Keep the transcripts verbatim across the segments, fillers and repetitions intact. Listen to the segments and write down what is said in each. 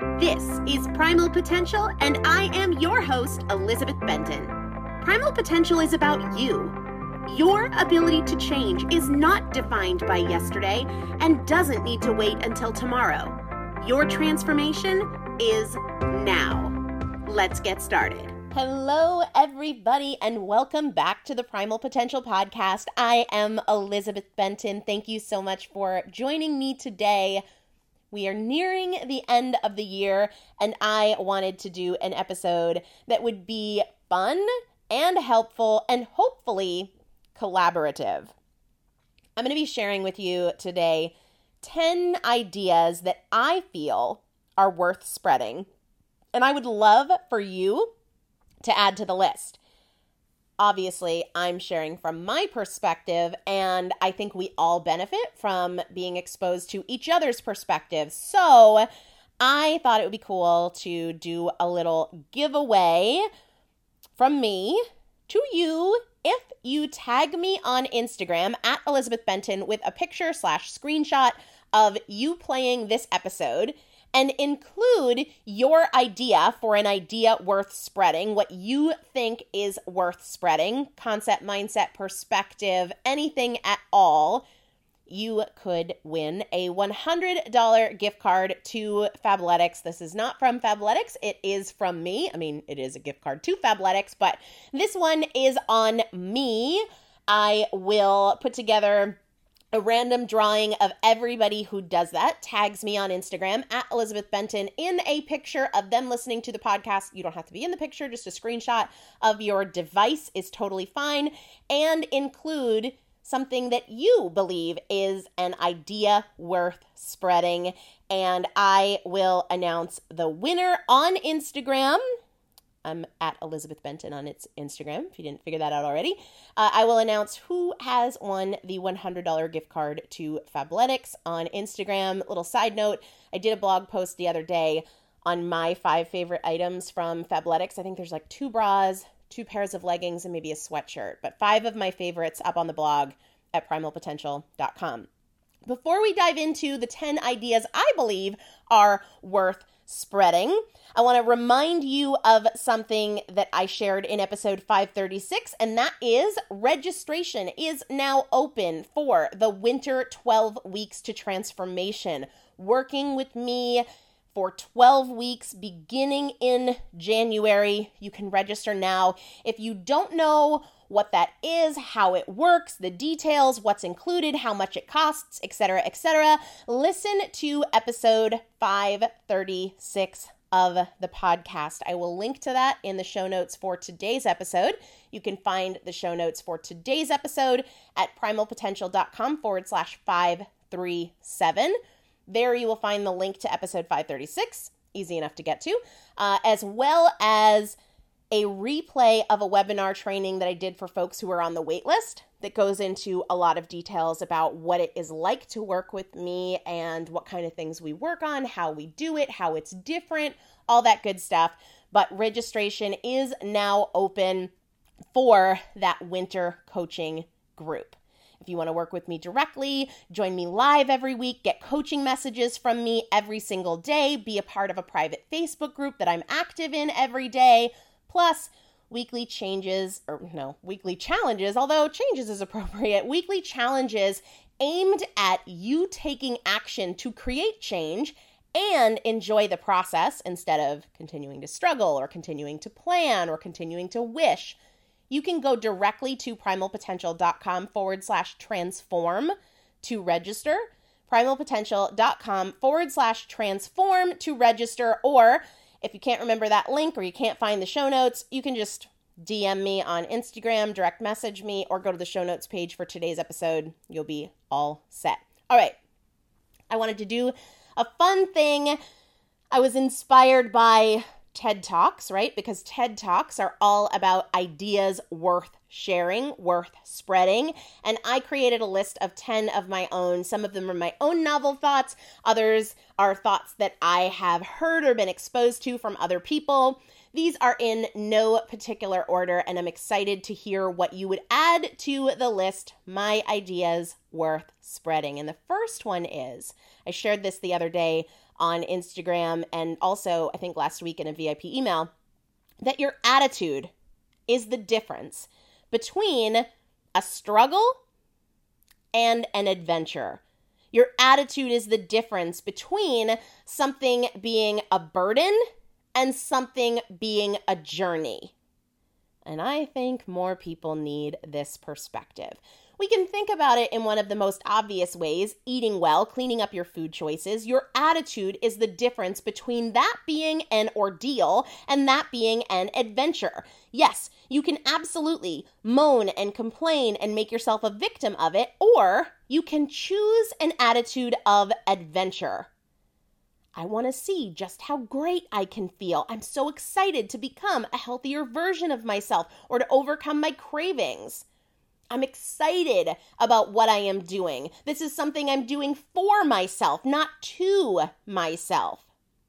This is Primal Potential, and I am your host, Elizabeth Benton. Primal Potential is about you. Your ability to change is not defined by yesterday and doesn't need to wait until tomorrow. Your transformation is now. Let's get started. Hello, everybody, and welcome back to the Primal Potential Podcast. I am Elizabeth Benton. Thank you so much for joining me today. We are nearing the end of the year, and I wanted to do an episode that would be fun and helpful and hopefully collaborative. I'm going to be sharing with you today ten ideas that I feel are worth spreading, and I would love for you to add to the list. Obviously, I'm sharing from my perspective, and I think we all benefit from being exposed to each other's perspectives. So I thought it would be cool to do a little giveaway from me to you if you tag me on Instagram at Elizabeth Benton with a picture slash screenshot of you playing this episode and include your idea for an idea worth spreading, what you think is worth spreading, concept, mindset, perspective, anything at all. You could win a one hundred dollars gift card to Fabletics. This is not from Fabletics. It is from me. I mean, it is a gift card to Fabletics, but this one is on me. I will put together a random drawing of everybody who does that, tags me on Instagram at Elizabeth Benton in a picture of them listening to the podcast. You don't have to be in the picture, just a screenshot of your device is totally fine, and include something that you believe is an idea worth spreading, and I will announce the winner on Instagram. I'm at Elizabeth Benton on its Instagram, if you didn't figure that out already. Uh, I will announce who has won the one hundred dollars gift card to Fabletics on Instagram. Little side note, I did a blog post the other day on my five favorite items from Fabletics. I think there's like two bras, two pairs of leggings, and maybe a sweatshirt. But five of my favorites up on the blog at primal potential dot com. Before we dive into the ten ideas I believe are worth spreading, I want to remind you of something that I shared in episode five thirty-six, and that is registration is now open for the Winter twelve Weeks to Transformation. Working with me for twelve weeks beginning in January. You can register now. If you don't know what that is, how it works, the details, what's included, how much it costs, et cetera, et cetera, listen to episode five thirty-six of the podcast. I will link to that in the show notes for today's episode. You can find the show notes for today's episode at primal potential dot com forward slash five thirty-seven. There you will find the link to episode five thirty-six, easy enough to get to, uh, as well as a replay of a webinar training that I did for folks who are on the wait list that goes into a lot of details about what it is like to work with me and what kind of things we work on, how we do it, how it's different, all that good stuff. But registration is now open for that winter coaching group. If you want to work with me directly, join me live every week, get coaching messages from me every single day, be a part of a private Facebook group that I'm active in every day, plus weekly changes, or no, weekly challenges, although changes is appropriate, weekly challenges aimed at you taking action to create change and enjoy the process instead of continuing to struggle or continuing to plan or continuing to wish. You can go directly to primal potential dot com forward slash transform to register, primal potential dot com forward slash transform to register, or if you can't remember that link or you can't find the show notes, you can just D M me on Instagram, direct message me, or go to the show notes page for today's episode. You'll be all set. All right. I wanted to do a fun thing. I was inspired by TED Talks, right? Because TED Talks are all about ideas worth sharing, worth spreading. And I created a list of ten of my own. Some of them are my own novel thoughts. Others are thoughts that I have heard or been exposed to from other people. These are in no particular order, and I'm excited to hear what you would add to the list, my ideas worth spreading. And the first one is, I shared this the other day on Instagram and also I think last week in a V I P email, that your attitude is the difference between a struggle and an adventure. Your attitude is the difference between something being a burden and something being a journey. And I think more people need this perspective. We can think about it in one of the most obvious ways, eating well, cleaning up your food choices. Your attitude is the difference between that being an ordeal and that being an adventure. Yes, you can absolutely moan and complain and make yourself a victim of it, or you can choose an attitude of adventure. I want to see just how great I can feel. I'm so excited to become a healthier version of myself or to overcome my cravings. I'm excited about what I am doing. This is something I'm doing for myself, not to myself.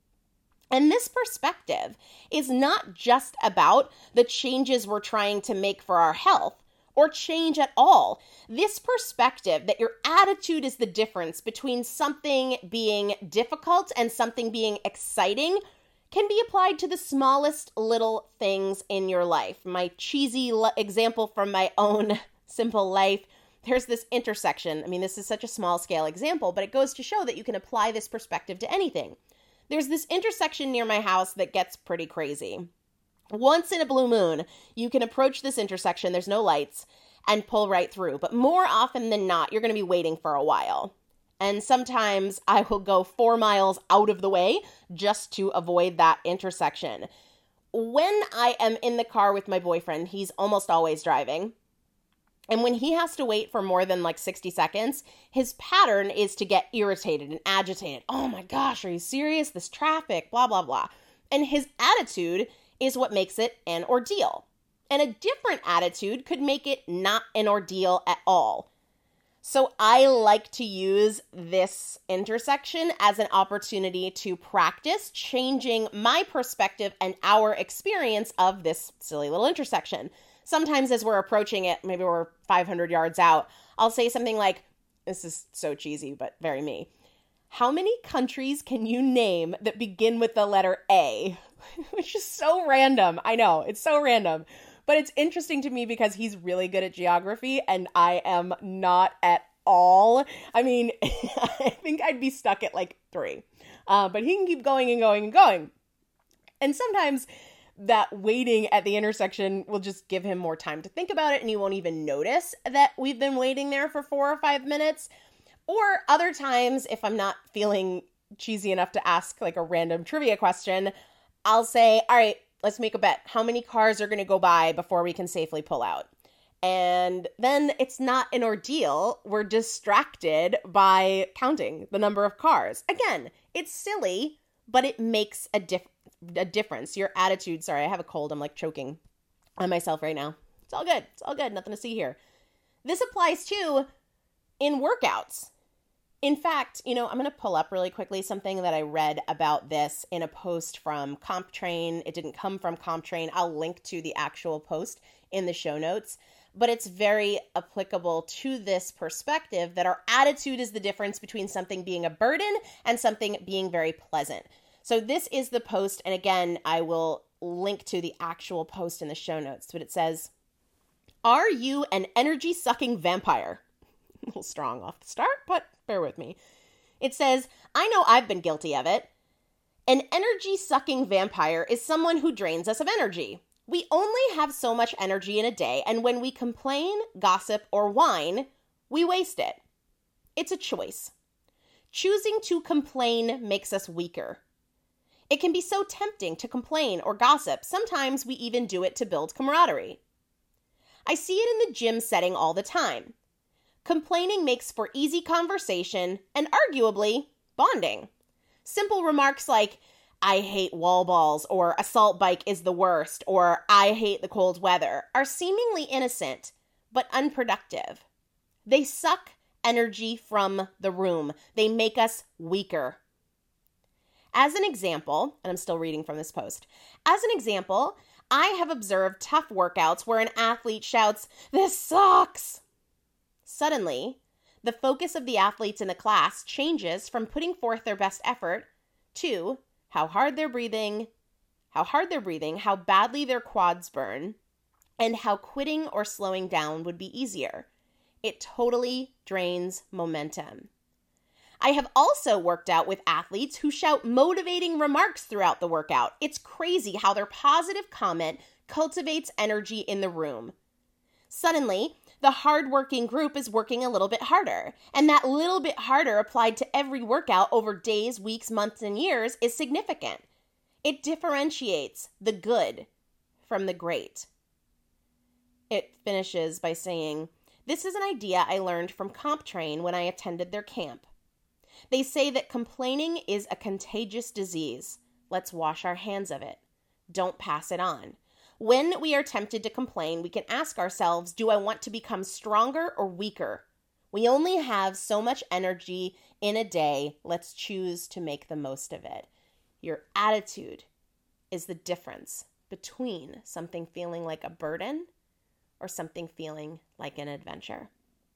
And this perspective is not just about the changes we're trying to make for our health or change at all. This perspective that your attitude is the difference between something being difficult and something being exciting can be applied to the smallest little things in your life. My cheesy l- example from my own simple life, there's this intersection. I mean, this is such a small scale example, but it goes to show that you can apply this perspective to anything. There's this intersection near my house that gets pretty crazy. Once in a blue moon, you can approach this intersection, there's no lights, and pull right through. But more often than not, you're going to be waiting for a while. And sometimes I will go four miles out of the way just to avoid that intersection. When I am in the car with my boyfriend, he's almost always driving. And when he has to wait for more than like sixty seconds, his pattern is to get irritated and agitated. Oh my gosh, are you serious? This traffic, blah, blah, blah. And his attitude is what makes it an ordeal. And a different attitude could make it not an ordeal at all. So I like to use this intersection as an opportunity to practice changing my perspective and our experience of this silly little intersection. Sometimes as we're approaching it, maybe we're five hundred yards out, I'll say something like, this is so cheesy, but very me. How many countries can you name that begin with the letter A? Which is so random. I know, it's so random. But it's interesting to me because he's really good at geography and I am not at all. I mean, I think I'd be stuck at like three. Uh, but he can keep going and going and going. And sometimes that waiting at the intersection will just give him more time to think about it and he won't even notice that we've been waiting there for four or five minutes. Or other times, if I'm not feeling cheesy enough to ask like a random trivia question, I'll say, all right, let's make a bet. How many cars are going to go by before we can safely pull out? And then it's not an ordeal. We're distracted by counting the number of cars. Again, it's silly, but it makes a, dif- a difference. Your attitude, sorry, I have a cold. I'm like choking on myself right now. It's all good. It's all good. Nothing to see here. This applies too in workouts. In fact, you know, I'm going to pull up really quickly something that I read about this in a post from CompTrain. It didn't come from CompTrain. I'll link to the actual post in the show notes. But it's very applicable to this perspective that our attitude is the difference between something being a burden and something being very pleasant. So this is the post. And again, I will link to the actual post in the show notes. But it says, are you an energy-sucking vampire? A little strong off the start, but bear with me. It says, I know I've been guilty of it. An energy-sucking vampire is someone who drains us of energy. We only have so much energy in a day, and when we complain, gossip, or whine, we waste it. It's a choice. Choosing to complain makes us weaker. It can be so tempting to complain or gossip. Sometimes we even do it to build camaraderie. I see it in the gym setting all the time. Complaining makes for easy conversation and arguably bonding. Simple remarks like, I hate wall balls, or assault bike is the worst, or I hate the cold weather, are seemingly innocent, but unproductive. They suck energy from the room. They make us weaker. As an example, and I'm still reading from this post, as an example, I have observed tough workouts where an athlete shouts, "This sucks!" Suddenly, the focus of the athletes in the class changes from putting forth their best effort to how hard they're breathing, how hard they're breathing, how badly their quads burn, and how quitting or slowing down would be easier. It totally drains momentum. I have also worked out with athletes who shout motivating remarks throughout the workout. It's crazy how their positive comment cultivates energy in the room. Suddenly, the hardworking group is working a little bit harder, and that little bit harder applied to every workout over days, weeks, months, and years is significant. It differentiates the good from the great. It finishes by saying, "This is an idea I learned from CompTrain when I attended their camp. They say that complaining is a contagious disease. Let's wash our hands of it. Don't pass it on. When we are tempted to complain, we can ask ourselves, do I want to become stronger or weaker? We only have so much energy in a day. Let's choose to make the most of it." Your attitude is the difference between something feeling like a burden or something feeling like an adventure.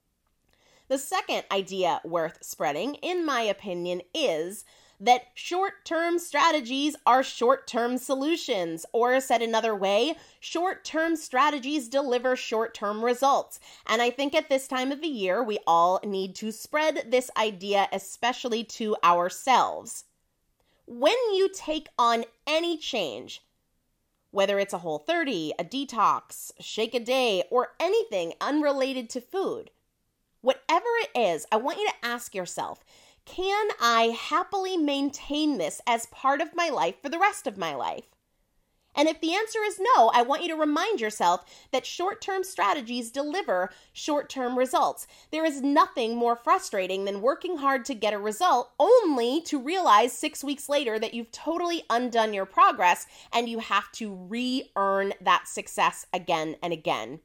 The second idea worth spreading, in my opinion, is that short-term strategies are short-term solutions, or said another way, short-term strategies deliver short-term results. And I think at this time of the year, we all need to spread this idea, especially to ourselves. When you take on any change, whether it's a Whole thirty, a detox, shake a day, or anything unrelated to food, whatever it is, I want you to ask yourself, can I happily maintain this as part of my life for the rest of my life? And if the answer is no, I want you to remind yourself that short-term strategies deliver short-term results. There is nothing more frustrating than working hard to get a result only to realize six weeks later that you've totally undone your progress and you have to re-earn that success again and again.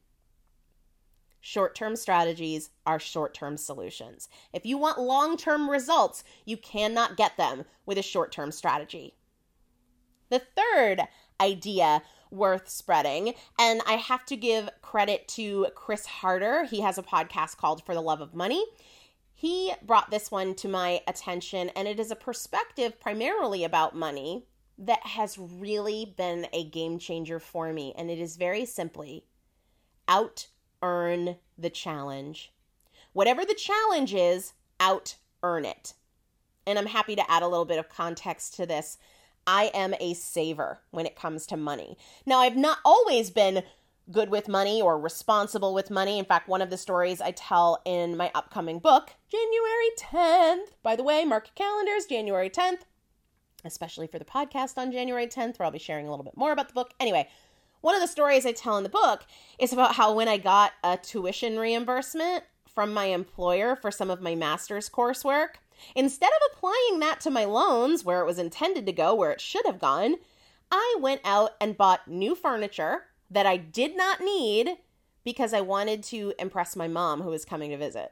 Short-term strategies are short-term solutions. If you want long-term results, you cannot get them with a short-term strategy. The third idea worth spreading, and I have to give credit to Chris Harder. He has a podcast called For the Love of Money. He brought this one to my attention, and it is a perspective primarily about money that has really been a game changer for me, and it is very simply out earn the challenge. Whatever the challenge is, out earn it. And I'm happy to add a little bit of context to this. I am a saver when it comes to money. Now, I've not always been good with money or responsible with money. In fact, one of the stories I tell in my upcoming book, January tenth, by the way, mark your calendars, January tenth, especially for the podcast on January tenth, where I'll be sharing a little bit more about the book. Anyway, one of the stories I tell in the book is about how when I got a tuition reimbursement from my employer for some of my master's coursework, instead of applying that to my loans where it was intended to go, where it should have gone, I went out and bought new furniture that I did not need because I wanted to impress my mom who was coming to visit.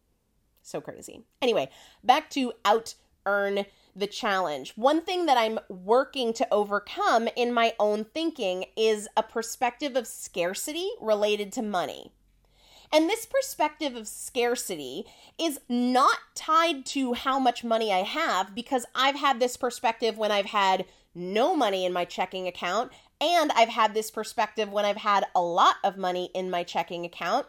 So crazy. Anyway, back to out earn the challenge. One thing that I'm working to overcome in my own thinking is a perspective of scarcity related to money. And this perspective of scarcity is not tied to how much money I have, because I've had this perspective when I've had no money in my checking account, and I've had this perspective when I've had a lot of money in my checking account.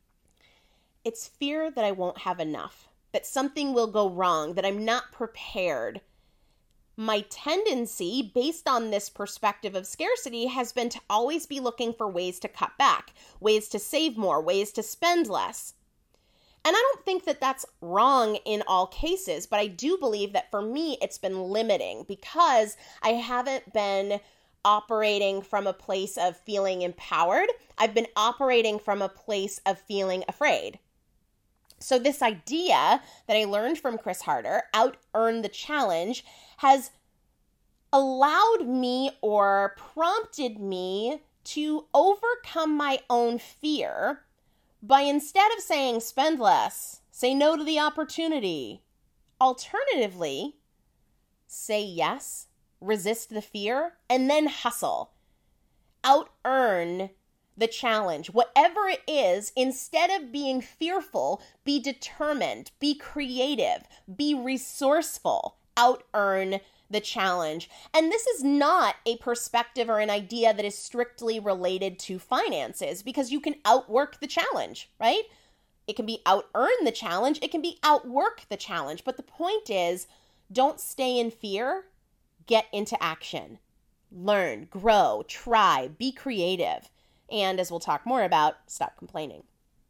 It's fear that I won't have enough, that something will go wrong, that I'm not prepared. My tendency, based on this perspective of scarcity, has been to always be looking for ways to cut back, ways to save more, ways to spend less. And I don't think that that's wrong in all cases, but I do believe that for me, it's been limiting because I haven't been operating from a place of feeling empowered. I've been operating from a place of feeling afraid. So this idea that I learned from Chris Harder, out earn the challenge, has allowed me or prompted me to overcome my own fear by, instead of saying spend less, say no to the opportunity, alternatively, say yes, resist the fear, and then hustle. Out-earn the challenge. Whatever it is, instead of being fearful, be determined, be creative, be resourceful. Out-earn the challenge. And this is not a perspective or an idea that is strictly related to finances, because you can outwork the challenge, right? It can be out-earn the challenge. It can be outwork the challenge. But the point is, don't stay in fear. Get into action. Learn, grow, try, be creative. And as we'll talk more about, stop complaining.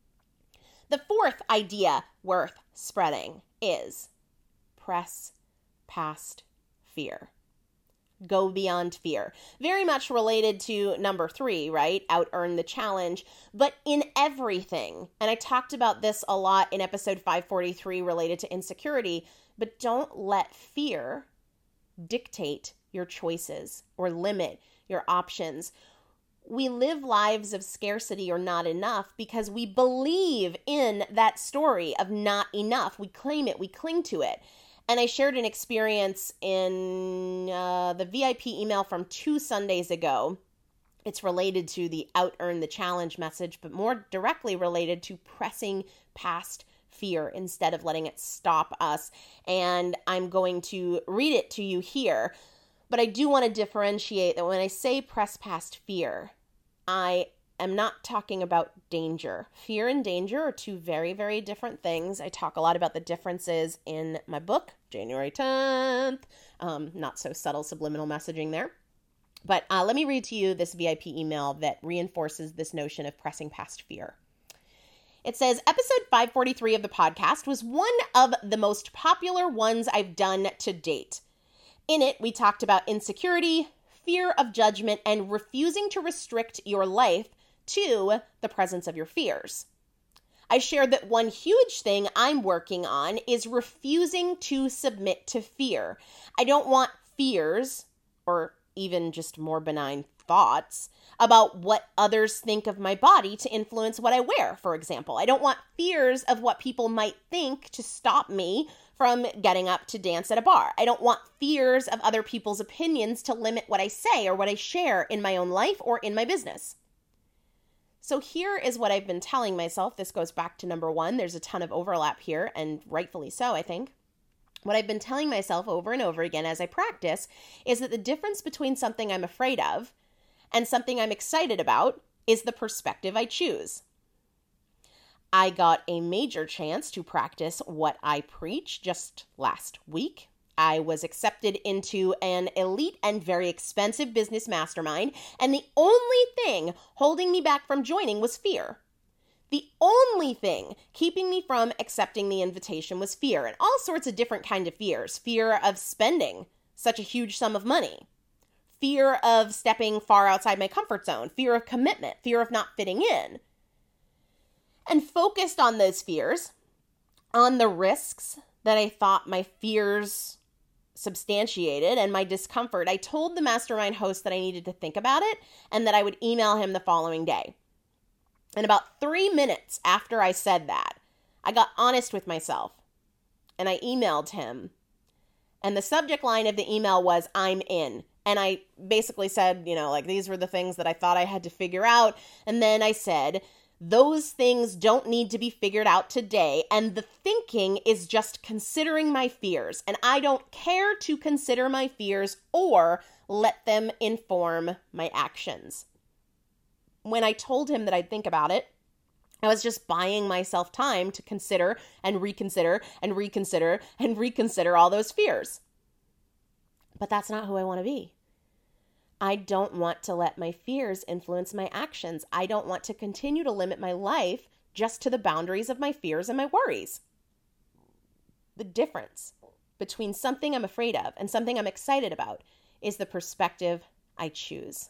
The fourth idea worth spreading is press past fear. Go beyond fear. Very much related to number three, right? Out-earn the challenge. But in everything, and I talked about this a lot in episode five forty-three related to insecurity, but don't let fear dictate your choices or limit your options. We live lives of scarcity or not enough because we believe in that story of not enough. We claim it, we cling to it. And I shared an experience in uh, the V I P email from two Sundays ago. It's related to the out-earn the challenge message, but more directly related to pressing past fear instead of letting it stop us. And I'm going to read it to you here. But I do want to differentiate that when I say press past fear, I am not talking about danger. Fear and danger are two very, very different things. I talk a lot about the differences in my book, January tenth. Um, not so subtle subliminal messaging there. But uh, let me read to you this V I P email that reinforces this notion of pressing past fear. It says, episode five forty-three of the podcast was one of the most popular ones I've done to date. In it, we talked about insecurity, fear of judgment, and refusing to restrict your life to the presence of your fears. I shared that one huge thing I'm working on is refusing to submit to fear. I don't want fears, or even just more benign thoughts, about what others think of my body to influence what I wear, for example. I don't want fears of what people might think to stop me from getting up to dance at a bar. I don't want fears of other people's opinions to limit what I say or what I share in my own life or in my business. So here is what I've been telling myself. This goes back to number one. There's a ton of overlap here, and rightfully so, I think. What I've been telling myself over and over again as I practice is that the difference between something I'm afraid of and something I'm excited about is the perspective I choose. I got a major chance to practice what I preach just last week. I was accepted into an elite and very expensive business mastermind, and the only thing holding me back from joining was fear. The only thing keeping me from accepting the invitation was fear, and all sorts of different kinds of fears. Fear of spending such a huge sum of money. Fear of stepping far outside my comfort zone. Fear of commitment. Fear of not fitting in. And focused on those fears, on the risks that I thought my fears substantiated and my discomfort, I told the mastermind host that I needed to think about it and that I would email him the following day. And about three minutes after I said that, I got honest with myself and I emailed him. And the subject line of the email was, I'm in. And I basically said, you know, like these were the things that I thought I had to figure out. And then I said, those things don't need to be figured out today, and the thinking is just considering my fears, and I don't care to consider my fears or let them inform my actions. When I told him that I'd think about it, I was just buying myself time to consider and reconsider and reconsider and reconsider all those fears. But that's not who I want to be. I don't want to let my fears influence my actions. I don't want to continue to limit my life just to the boundaries of my fears and my worries. The difference between something I'm afraid of and something I'm excited about is the perspective I choose.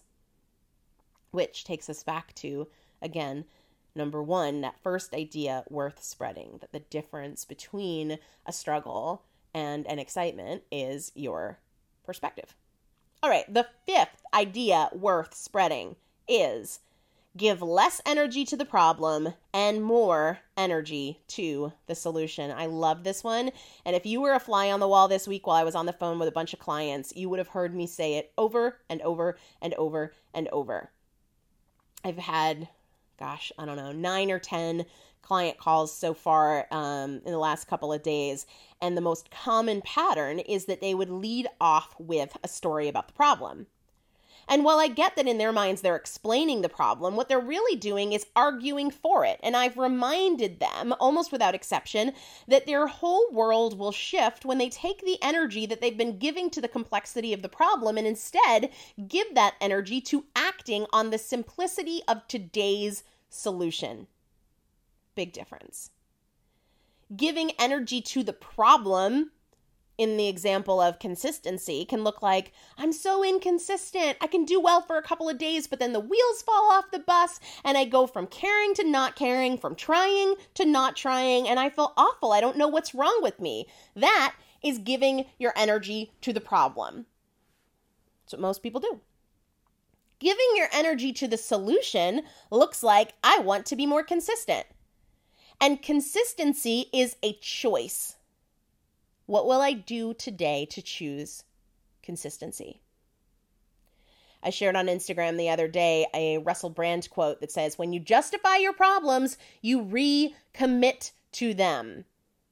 Which takes us back to, again, number one, that first idea worth spreading, that the difference between a struggle and an excitement is your perspective. All right, the fifth idea worth spreading is Give less energy to the problem and more energy to the solution. I love this one. And if you were a fly on the wall this week while I was on the phone with a bunch of clients, you would have heard me say it over and over and over and over. I've had, gosh, I don't know, nine or ten client calls so far um, in the last couple of days. And the most common pattern is that they would lead off with a story about the problem. And while I get that in their minds they're explaining the problem, what they're really doing is arguing for it. And I've reminded them, almost without exception, that their whole world will shift when they take the energy that they've been giving to the complexity of the problem and instead give that energy to acting on the simplicity of today's solution. Big difference. Giving energy to the problem, in the example of consistency, can look like, I'm so inconsistent. I can do well for a couple of days, but then the wheels fall off the bus and I go from caring to not caring, from trying to not trying, and I feel awful. I don't know what's wrong with me. That is giving your energy to the problem. That's what most people do. Giving your energy to the solution looks like, I want to be more consistent. And consistency is a choice. What will I do today to choose consistency? I shared on Instagram the other day a Russell Brand quote that says, when you justify your problems, you recommit to them.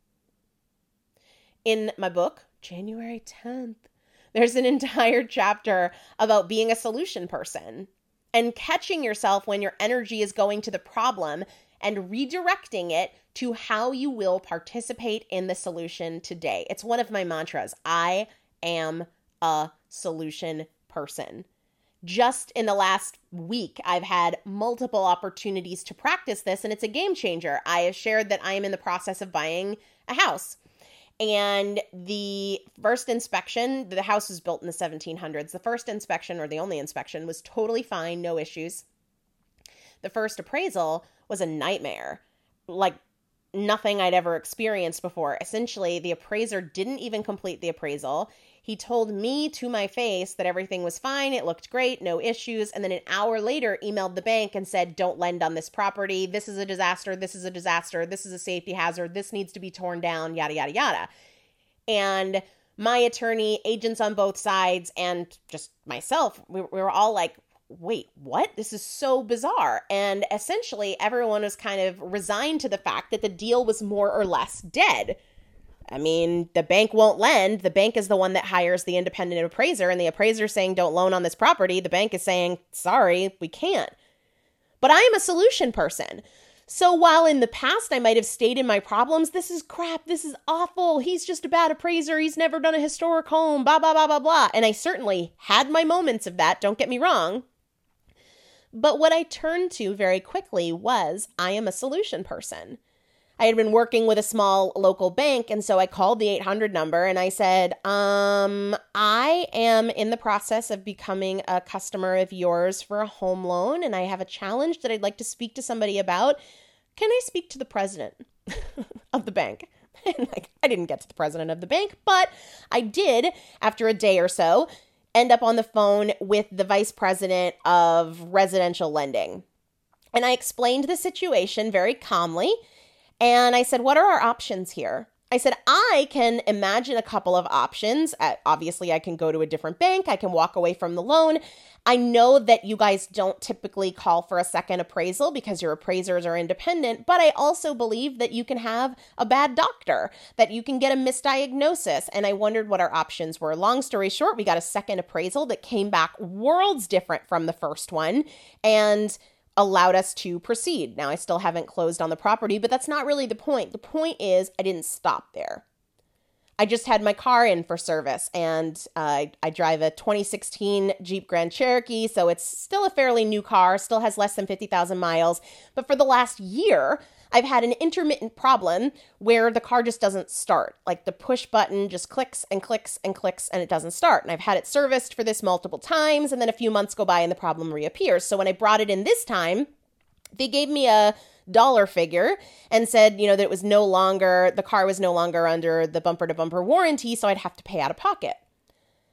In my book, January tenth, there's an entire chapter about being a solution person and catching yourself when your energy is going to the problem and redirecting it to how you will participate in the solution today. It's one of my mantras. I am a solution person. Just in the last week, I've had multiple opportunities to practice this, and it's a game changer. I have shared that I am in the process of buying a house. And the first inspection, the house was built in the seventeen hundreds. The first inspection, or the only inspection, was totally fine, no issues. The first appraisal was a nightmare, like nothing I'd ever experienced before. Essentially, the appraiser didn't even complete the appraisal. He told me to my face that everything was fine, it looked great, no issues, and then an hour later emailed the bank and said, don't lend on this property, this is a disaster, this is a disaster, this is a safety hazard, this needs to be torn down, yada, yada, yada. And my attorney, agents on both sides, and just myself, we, we were all like, wait, what? This is so bizarre. And essentially, everyone was kind of resigned to the fact that the deal was more or less dead. I mean, the bank won't lend. The bank is the one that hires the independent appraiser, and the appraiser is saying, don't loan on this property. The bank is saying, sorry, we can't. But I am a solution person. So while in the past I might have stated my problems, this is crap, this is awful, he's just a bad appraiser, he's never done a historic home, blah, blah, blah, blah, blah. And I certainly had my moments of that, don't get me wrong. But what I turned to very quickly was, I am a solution person. I had been working with a small local bank, and so I called the eight hundred number and I said, um, I am in the process of becoming a customer of yours for a home loan, and I have a challenge that I'd like to speak to somebody about. Can I speak to the president of the bank? And like, I didn't get to the president of the bank, but I did, after a day or so, end up on the phone with the vice president of residential lending. And I explained the situation very calmly. And I said, what are our options here? I said, I can imagine a couple of options. Uh, obviously, I can go to a different bank. I can walk away from the loan. I know that you guys don't typically call for a second appraisal because your appraisers are independent, but I also believe that you can have a bad doctor, that you can get a misdiagnosis. And I wondered what our options were. Long story short, we got a second appraisal that came back worlds different from the first one and allowed us to proceed. Now, I still haven't closed on the property, but that's not really the point. The point is I didn't stop there. I just had my car in for service, and uh, I drive a twenty sixteen Jeep Grand Cherokee, so it's still a fairly new car, still has less than fifty thousand miles. But for the last year, I've had an intermittent problem where the car just doesn't start. Like the push button just clicks and clicks and clicks and it doesn't start. And I've had it serviced for this multiple times, and then a few months go by and the problem reappears. So when I brought it in this time, they gave me a dollar figure and said, you know, that it was no longer, the car was no longer under the bumper to bumper warranty, so I'd have to pay out of pocket.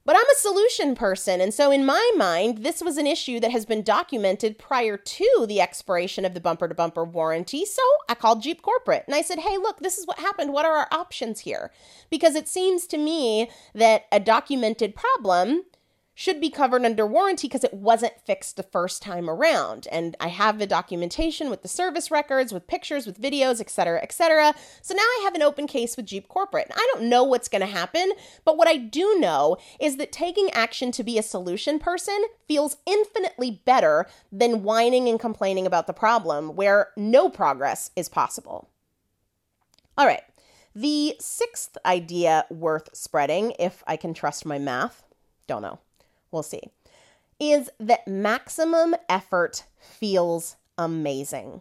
But I'm a solution person, and so in my mind, this was an issue that has been documented prior to the expiration of the bumper-to-bumper warranty, so I called Jeep Corporate, and I said, hey, look, this is what happened. What are our options here? Because it seems to me that a documented problem should be covered under warranty because it wasn't fixed the first time around. And I have the documentation with the service records, with pictures, with videos, et cetera, et cetera. So now I have an open case with Jeep Corporate. And I don't know what's going to happen, but what I do know is that taking action to be a solution person feels infinitely better than whining and complaining about the problem where no progress is possible. All right. The sixth idea worth spreading, if I can trust my math, don't know. We'll see, is that maximum effort feels amazing.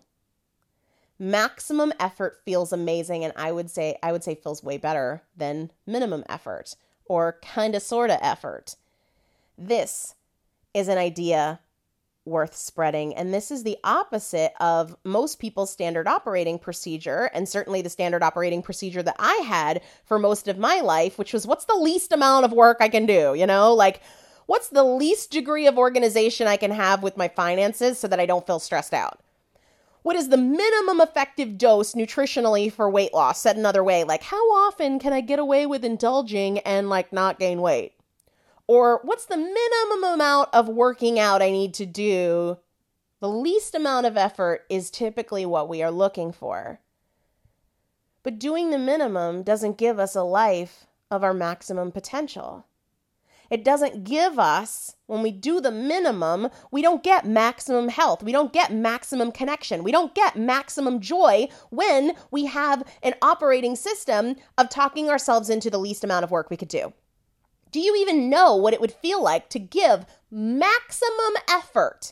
Maximum effort feels amazing, and I would say I would say feels way better than minimum effort or kind of sort of effort. This is an idea worth spreading, and this is the opposite of most people's standard operating procedure, and certainly the standard operating procedure that I had for most of my life, which was what's the least amount of work I can do, you know, like what's the least degree of organization I can have with my finances so that I don't feel stressed out? What is the minimum effective dose nutritionally for weight loss? Said another way, like how often can I get away with indulging and like not gain weight? Or what's the minimum amount of working out I need to do? The least amount of effort is typically what we are looking for. But doing the minimum doesn't give us a life of our maximum potential. It doesn't give us, when we do the minimum, we don't get maximum health. We don't get maximum connection. We don't get maximum joy when we have an operating system of talking ourselves into the least amount of work we could do. Do you even know what it would feel like to give maximum effort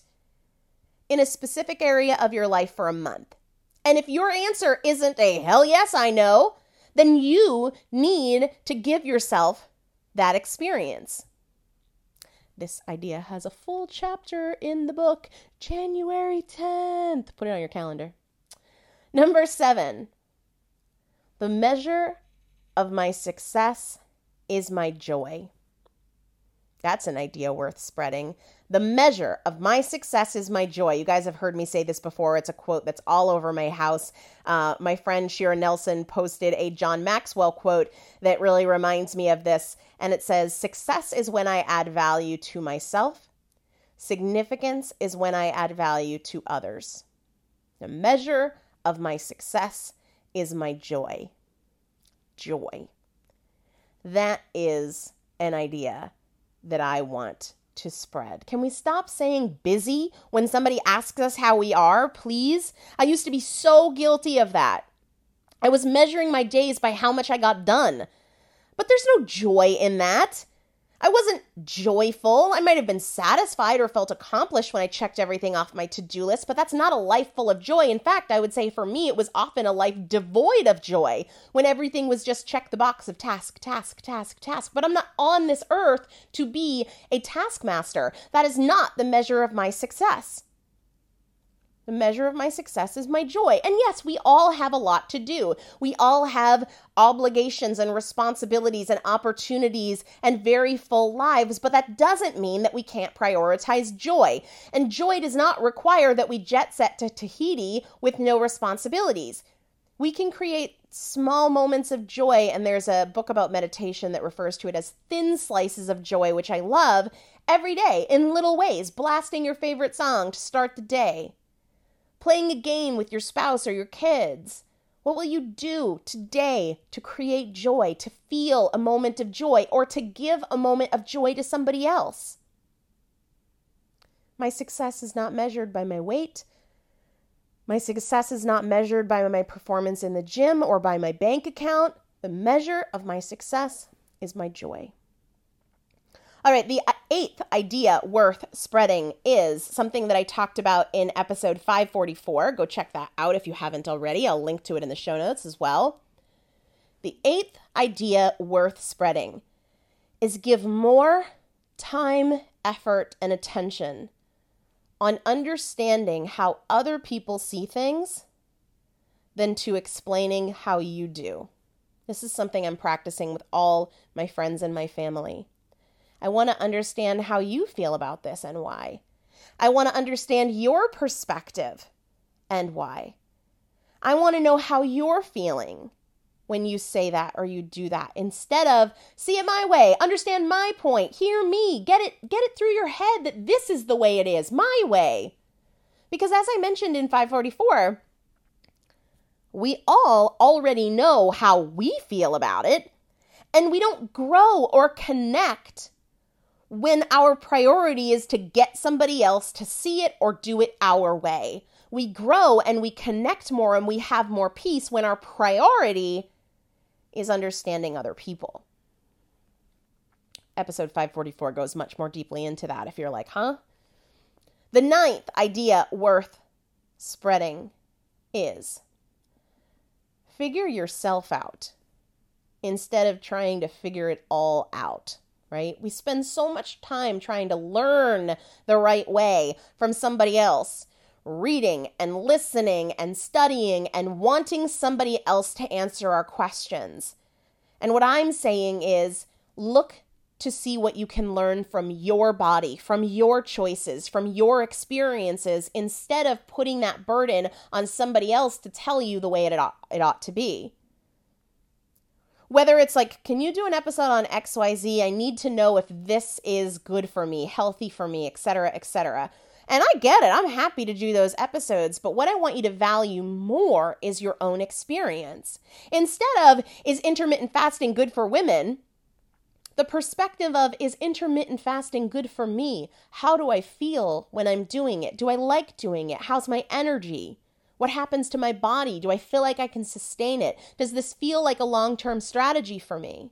in a specific area of your life for a month? And if your answer isn't a hell yes, I know, then you need to give yourself that experience. This idea has a full chapter in the book, January tenth. Put it on your calendar. Number seven, the measure of my success is my joy. That's an idea worth spreading. The measure of my success is my joy. You guys have heard me say this before. It's a quote that's all over my house. Uh, my friend Shira Nelson posted a John Maxwell quote that really reminds me of this. And it says, success is when I add value to myself. Significance is when I add value to others. The measure of my success is my joy. Joy. That is an idea that I want to spread. Can we stop saying busy when somebody asks us how we are, please? I used to be so guilty of that. I was measuring my days by how much I got done. But there's no joy in that. I wasn't joyful. I might have been satisfied or felt accomplished when I checked everything off my to-do list, but that's not a life full of joy. In fact, I would say for me, it was often a life devoid of joy when everything was just check the box of task, task, task, task. But I'm not on this earth to be a taskmaster. That is not the measure of my success. The measure of my success is my joy. And yes, we all have a lot to do. We all have obligations and responsibilities and opportunities and very full lives, but that doesn't mean that we can't prioritize joy. And joy does not require that we jet set to Tahiti with no responsibilities. We can create small moments of joy, and there's a book about meditation that refers to it as thin slices of joy, which I love, every day in little ways, blasting your favorite song to start the day. Playing a game with your spouse or your kids. What will you do today to create joy, to feel a moment of joy, or to give a moment of joy to somebody else? My success is not measured by my weight. My success is not measured by my performance in the gym or by my bank account. The measure of my success is my joy. All right, the eighth idea worth spreading is something that I talked about in episode five forty-four. Go check that out if you haven't already. I'll link to it in the show notes as well. The eighth idea worth spreading is give more time, effort, and attention on understanding how other people see things than to explaining how you do. This is something I'm practicing with all my friends and my family. I want to understand how you feel about this and why. I want to understand your perspective and why. I want to know how you're feeling when you say that or you do that, instead of see it my way, understand my point, hear me, get it, get it through your head that this is the way it is, my way. Because as I mentioned in five forty-four, we all already know how we feel about it, and we don't grow or connect when our priority is to get somebody else to see it or do it our way. We grow and we connect more and we have more peace when our priority is understanding other people. Episode five forty-four goes much more deeply into that if you're like, huh? The ninth idea worth spreading is figure yourself out instead of trying to figure it all out, right? We spend so much time trying to learn the right way from somebody else, reading and listening and studying and wanting somebody else to answer our questions. And what I'm saying is look to see what you can learn from your body, from your choices, from your experiences, instead of putting that burden on somebody else to tell you the way it ought, it ought to be. Whether it's like, can you do an episode on X Y Z? I need to know if this is good for me, healthy for me, et cetera, et cetera. And I get it. I'm happy to do those episodes. But what I want you to value more is your own experience. Instead of, is intermittent fasting good for women? The perspective of, is intermittent fasting good for me? How do I feel when I'm doing it? Do I like doing it? How's my energy? What happens to my body? Do I feel like I can sustain it? Does this feel like a long-term strategy for me?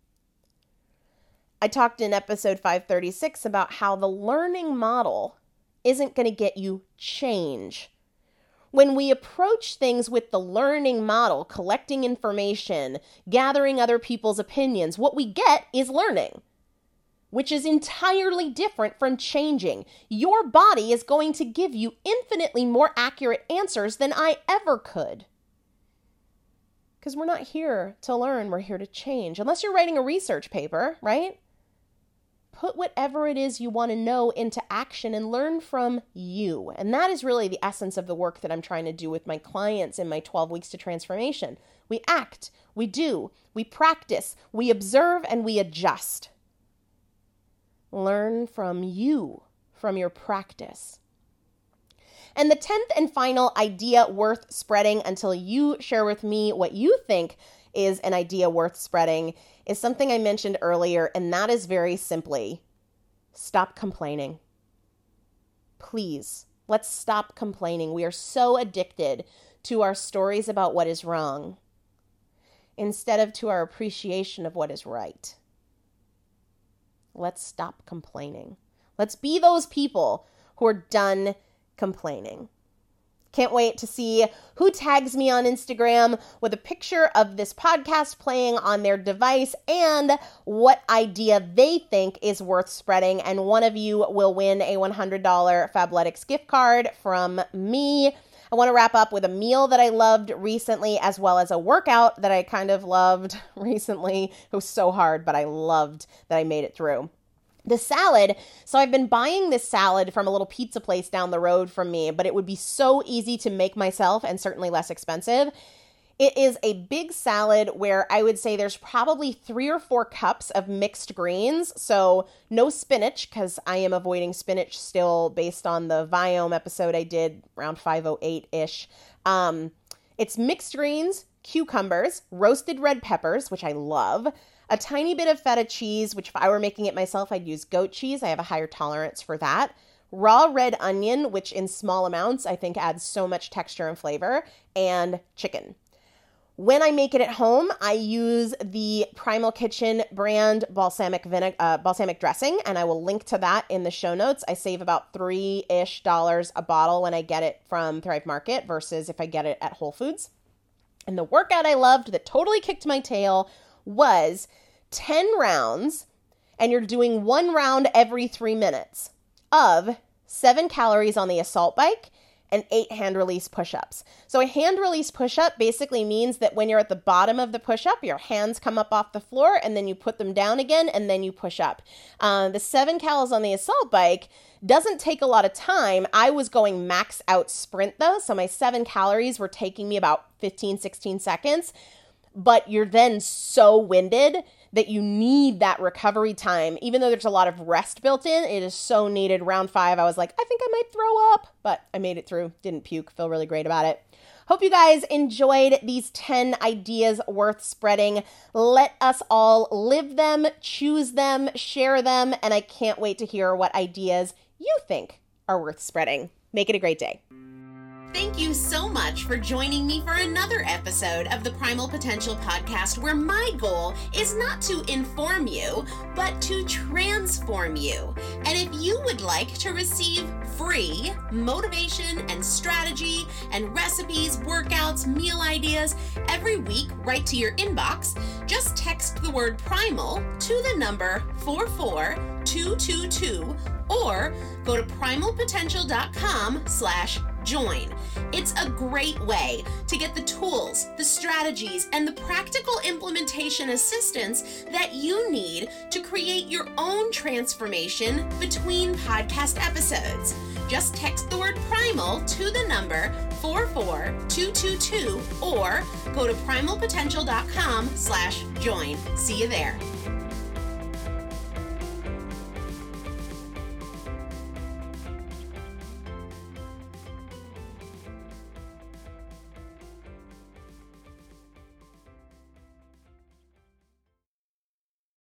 I talked in episode five thirty-six about how the learning model isn't going to get you change. When we approach things with the learning model, collecting information, gathering other people's opinions, what we get is learning, which is entirely different from changing. Your body is going to give you infinitely more accurate answers than I ever could. Because we're not here to learn, we're here to change. Unless you're writing a research paper, right? Put whatever it is you want to know into action and learn from you. And that is really the essence of the work that I'm trying to do with my clients in my twelve weeks to transformation. We act, we do, we practice, we observe, and we adjust. Learn from you, from your practice. And the tenth and final idea worth spreading until you share with me what you think is an idea worth spreading is something I mentioned earlier, and that is very simply, stop complaining. Please, let's stop complaining. We are so addicted to our stories about what is wrong instead of to our appreciation of what is right. Let's stop complaining. Let's be those people who are done complaining. Can't wait to see who tags me on Instagram with a picture of this podcast playing on their device and what idea they think is worth spreading. And one of you will win a one hundred dollars Fabletics gift card from me. I want to wrap up with a meal that I loved recently, as well as a workout that I kind of loved recently. It was so hard, but I loved that I made it through. The salad, so I've been buying this salad from a little pizza place down the road from me, but it would be so easy to make myself and certainly less expensive. It is a big salad where I would say there's probably three or four cups of mixed greens. So no spinach, because I am avoiding spinach still based on the Viome episode I did around five oh eight-ish. Um, it's mixed greens, cucumbers, roasted red peppers, which I love, a tiny bit of feta cheese, which if I were making it myself, I'd use goat cheese. I have a higher tolerance for that. Raw red onion, which in small amounts I think adds so much texture and flavor, and chicken. When I make it at home, I use the Primal Kitchen brand balsamic vinegar, uh, balsamic dressing, and I will link to that in the show notes. I save about three-ish dollars a bottle when I get it from Thrive Market versus if I get it at Whole Foods. And the workout I loved that totally kicked my tail was ten rounds, and you're doing one round every three minutes of seven calories on the assault bike and eight hand release push-ups. So a hand release push-up basically means that when you're at the bottom of the push-up, your hands come up off the floor and then you put them down again and then you push up. Uh, the seven cals on the assault bike doesn't take a lot of time. I was going max out sprint though, so my seven calories were taking me about fifteen, sixteen seconds, but you're then so winded that you need that recovery time. Even though there's a lot of rest built in, it is so needed. Round five, I was like, I think I might throw up, but I made it through, didn't puke, feel really great about it. Hope you guys enjoyed these ten ideas worth spreading. Let us all live them, choose them, share them, and I can't wait to hear what ideas you think are worth spreading. Make it a great day. Thank you so much for joining me for another episode of the Primal Potential Podcast, where my goal is not to inform you, but to transform you. And if you would like to receive free motivation and strategy and recipes, workouts, meal ideas every week right to your inbox, just text the word primal to the number four four two two two or go to primalpotential.com slash join. It's a great way to get the tools, the strategies, and the practical implementation assistance that you need to create your own transformation between podcast episodes. Just text the word primal to the number four four two two two or go to primalpotential.com slash join. See you there.